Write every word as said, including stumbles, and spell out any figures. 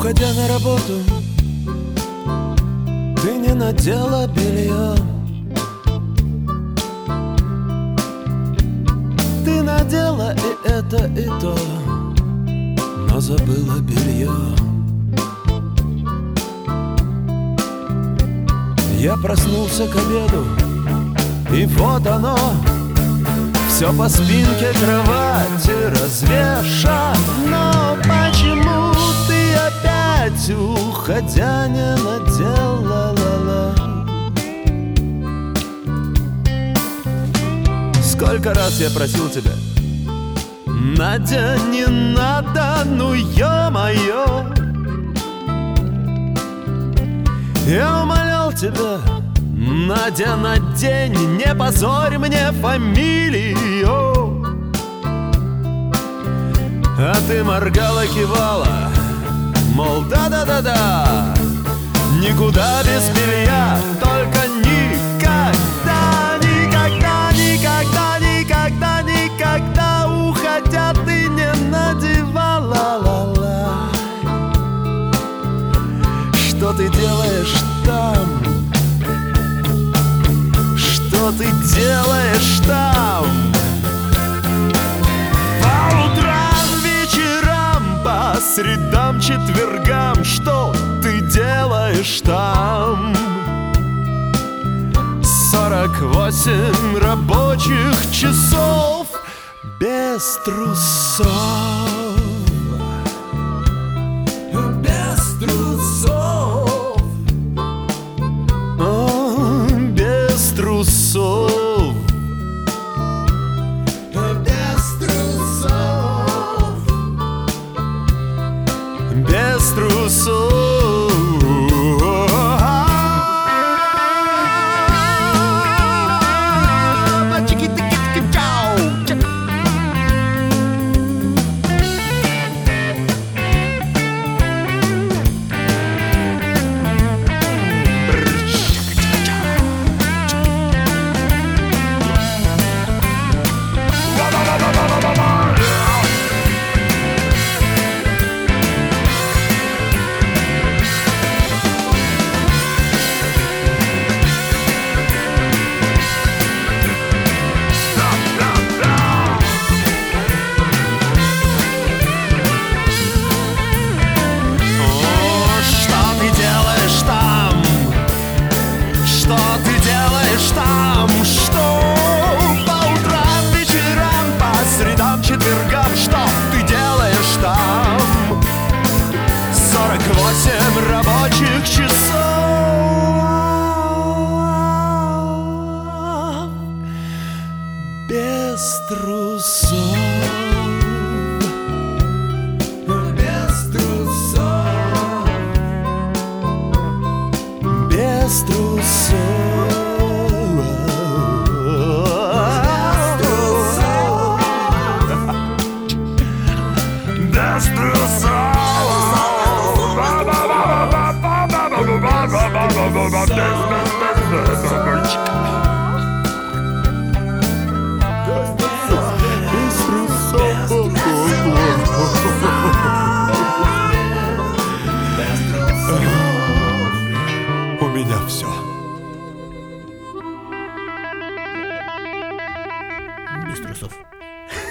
Уходя на работу, ты не надела белье. Ты надела и это, и то, но забыла белье. Я проснулся к обеду, и вот оно, все по спинке кровати развешано. Почему ты опять, уходя, не надела ла-ла? Сколько раз я просил тебя: Надя, не надо, ну ё-моё. Я умолял тебя: Надя, надень, не позорь мне фамилию. А ты моргала, кивала, мол, да-да-да-да, никуда без белья, только никогда, никогда, никогда, никогда, никогда, уходя, ты не надевала ла-ла. Что ты делаешь там? Что ты делаешь там? По утрам, вечерам, по средам, четвергам, что ты делаешь там? Сорок восемь рабочих часов без трусов. Без трусов. О, без трусов. Без трусов. Без трусов. Восемь рабочих часов без трусов. Без трусов. Без трусов. Без трусов. У меня все. Без трусов.